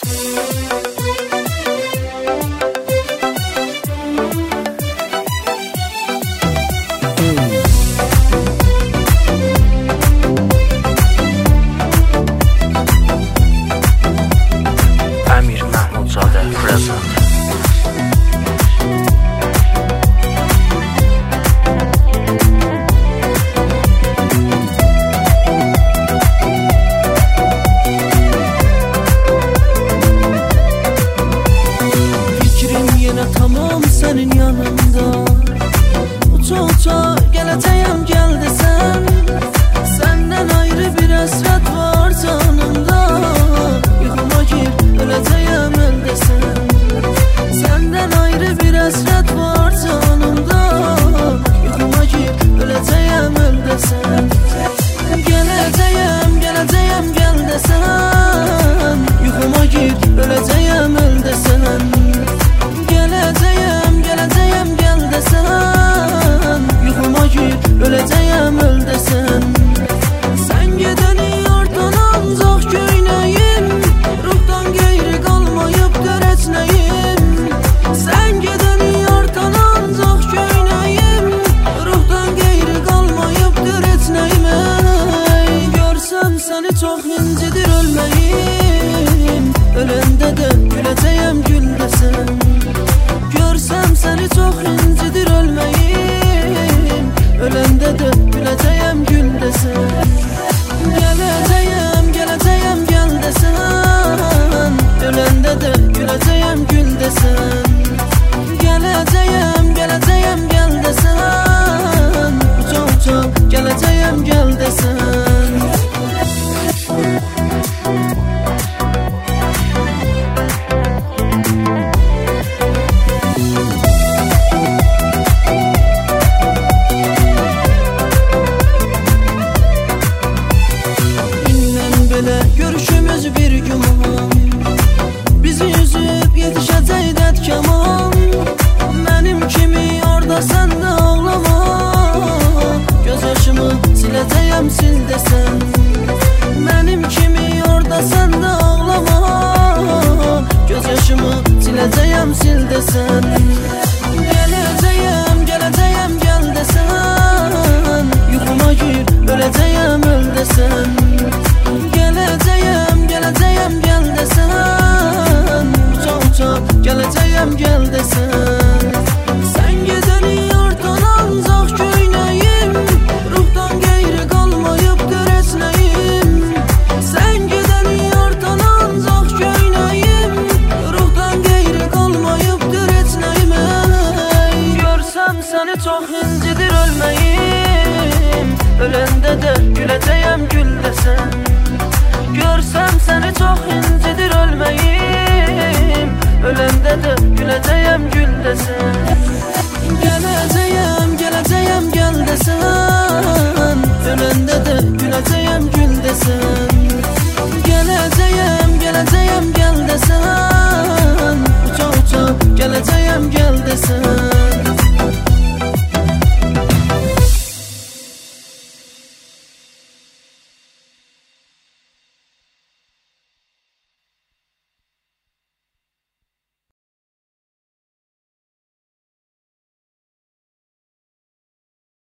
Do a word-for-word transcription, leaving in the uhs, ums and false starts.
Tamam senin yanında uça-uça geleceğim gel desen. Senden ayrı bir esret var canımda. Yuxuma gir öleceğim el desen. Senden ayrı bir esret var canımda. Yuxuma gir öleceğim el desen. Geleceğim geleceğim gel desen. Yuxuma gir öleceğim el desen. Geleceğim, geleceğim gel desen. Yuxuma gir, öleceğim öl desen. Sen gedeniyordan ancaq göynəyim. Ruhdan qeyri qalmayıb dərəcnəyim. Sen gedeniyordan ancaq göynəyim. Ruhdan qeyri qalmayıb dərəcnəyim. Görsəm səni çox incidir ölməyim. Öləndə də güləcəyəm gül desen. Görsəm səni çox incidir ölməyim. Öləndə də güləcəyəm gül desən. Gələcəyəm, gələcəyəm gəl desən. Öləndə də güləcəyəm gül desən. Gələcəyəm, gələcəyəm gəl desən. Uca-uca gələcəyəm gəl desən. Görüşümüz bir güman. Bizi üzüb yetişəcək dət kaman. Mənim kimi orada sən də ağlama. Göz yaşımı siləcəyəm sil desən. Mənim kimi orada sən də ağlama. Göz yaşımı siləcəyəm sil desən. Gələcəyəm, gələcəyəm gəl desən. Yuxuma gir, öləcəyəm öl desən.